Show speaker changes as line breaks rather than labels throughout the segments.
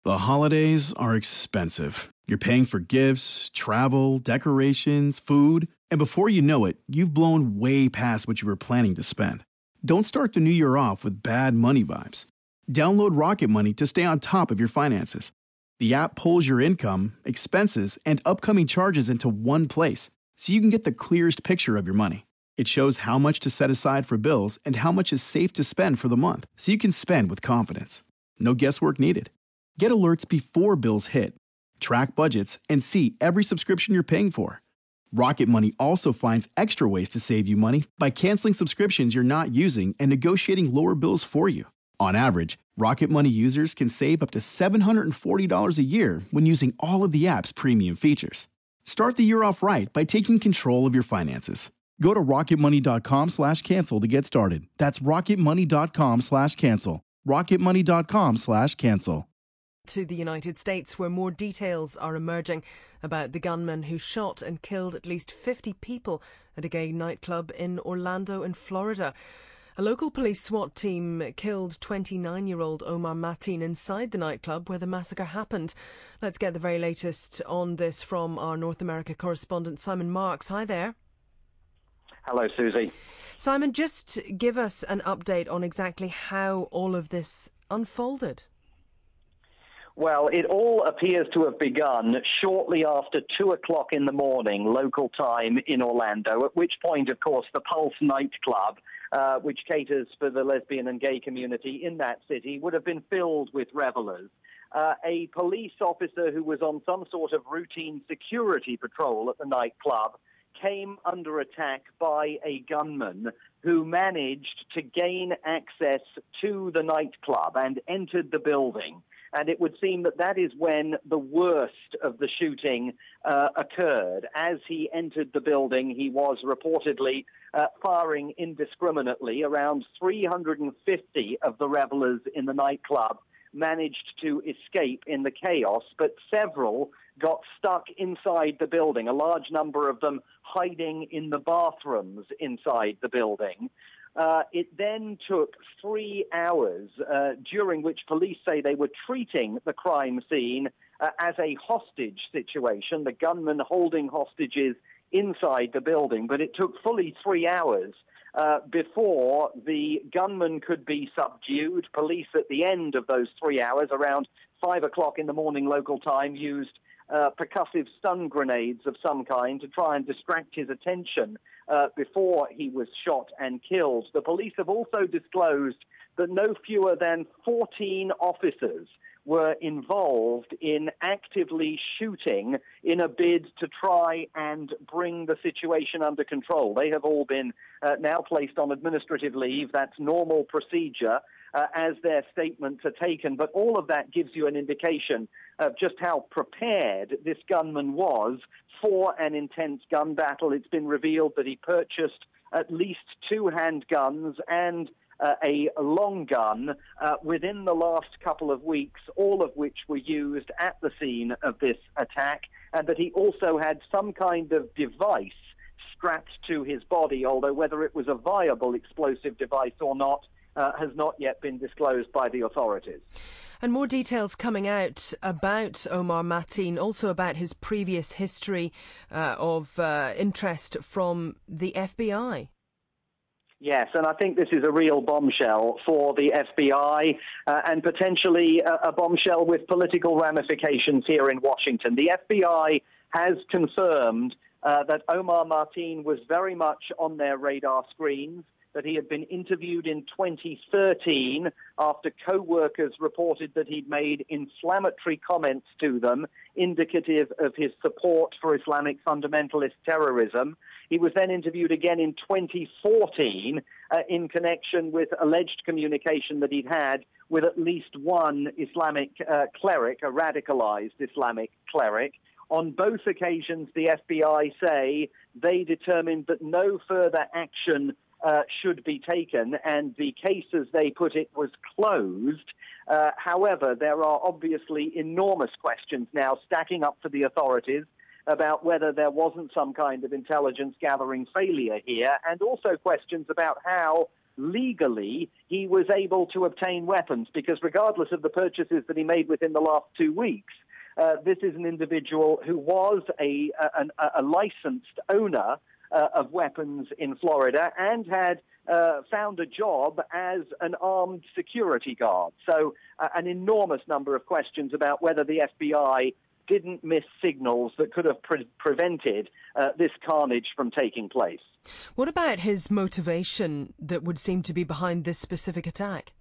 The holidays are expensive. You're paying for gifts, travel, decorations, food, and before you know it, you've blown way past what you were planning to spend. Don't start the new year off with bad money vibes. Download Rocket Money to stay on top of your finances. The app pulls your income, expenses, and upcoming charges into one place, so you can get the clearest picture of your money. It shows how much to set aside for bills and how much is safe to spend for the month, so you can spend with confidence. No guesswork needed. Get alerts before bills hit, track budgets, and see every subscription you're paying for. Rocket Money also finds extra ways to save you money by canceling subscriptions you're not using and negotiating lower bills for you. On average, Rocket Money users can save up to $740 a year when using all of the app's premium features. Start the year off right by taking control of your finances. Go to rocketmoney.com/cancel to get started. That's rocketmoney.com/cancel. rocketmoney.com/cancel.
To the United States, where more details are emerging about the gunman who shot and killed at least 50 people at a gay nightclub in Orlando in Florida. A local police SWAT team killed 29-year-old Omar Mateen inside the nightclub where the massacre happened. Let's get the very latest on this from our North America correspondent Simon Marks. Hi there.
Hello, Susie.
Simon, just give us an update on exactly how all of this unfolded.
Well, it all appears to have begun shortly after 2 o'clock in the morning, local time in Orlando, at which point, of course, the Pulse nightclub, which caters for the lesbian and gay community in that city, would have been filled with revelers. A police officer who was on some sort of routine security patrol at the nightclub came under attack by a gunman who managed to gain access to the nightclub and entered the building. And it would seem that that is when the worst of the shooting occurred. As he entered the building, he was reportedly firing indiscriminately. Around 350 of the revelers in the nightclub managed to escape in the chaos, but several got stuck inside the building, a large number of them hiding in the bathrooms inside the building. It then took 3 hours, during which police say they were treating the crime scene as a hostage situation, the gunman holding hostages inside the building. But it took fully 3 hours before the gunman could be subdued. Police at the end of those 3 hours, around 5 o'clock in the morning local time, used percussive stun grenades of some kind to try and distract his attention before he was shot and killed. The police have also disclosed that no fewer than 14 officers were involved in actively shooting in a bid to try and bring the situation under control. They have all been now placed on administrative leave. That's normal procedure as their statements are taken. But all of that gives you an indication of just how prepared this gunman was for an intense gun battle. It's been revealed that he purchased at least 2 handguns and a long gun within the last couple of weeks, all of which were used at the scene of this attack, and that he also had some kind of device strapped to his body, although whether it was a viable explosive device or not has not yet been disclosed by the authorities.
And more details coming out about Omar Mateen, also about his previous history of interest from the FBI.
Yes, and I think this is a real bombshell for the FBI and potentially a bombshell with political ramifications here in Washington. The FBI has confirmed that Omar Mateen was very much on their radar screens, that he had been interviewed in 2013 after co-workers reported that he'd made inflammatory comments to them, indicative of his support for Islamic fundamentalist terrorism. He was then interviewed again in 2014 in connection with alleged communication that he'd had with at least one Islamic cleric, a radicalized Islamic cleric. On both occasions, the FBI say they determined that no further action should be taken, and the case, as they put it, was closed. However, there are obviously enormous questions now stacking up for the authorities about whether there wasn't some kind of intelligence gathering failure here, and also questions about how legally he was able to obtain weapons, because regardless of the purchases that he made within the last 2 weeks, this is an individual who was a licensed owner of weapons in Florida and had found a job as an armed security guard. So an enormous number of questions about whether the FBI didn't miss signals that could have prevented this carnage from taking place.
What about his motivation that would seem to be behind this specific attack?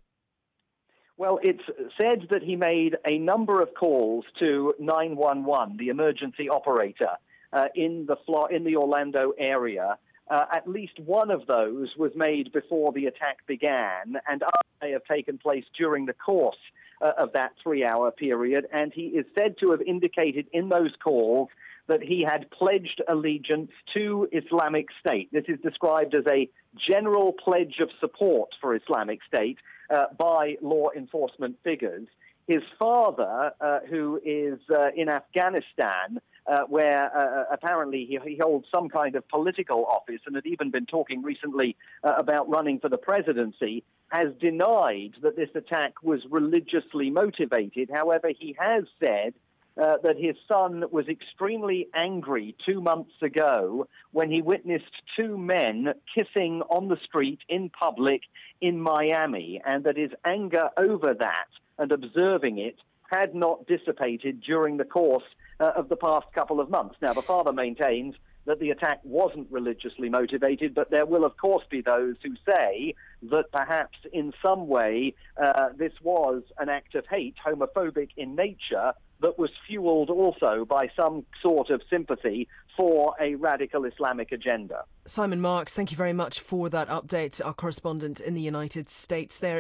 Well, it's said that he made a number of calls to 911, the emergency operator, in the Orlando area. At least one of those was made before the attack began, and others may have taken place during the course of that 3-hour period. And he is said to have indicated in those calls that he had pledged allegiance to Islamic State. This is described as a general pledge of support for Islamic State by law enforcement figures. His father, who is in Afghanistan, where apparently he holds some kind of political office and had even been talking recently about running for the presidency, has denied that this attack was religiously motivated. However, he has said that his son was extremely angry 2 months ago when he witnessed two men kissing on the street in public in Miami, and that his anger over that and observing it had not dissipated during the course of the past couple of months. Now, the father maintains that the attack wasn't religiously motivated, but there will, of course, be those who say that perhaps in some way this was an act of hate, homophobic in nature, that was fueled also by some sort of sympathy for a radical Islamic agenda.
Simon Marks, thank you very much for that update. Our correspondent in the United States there.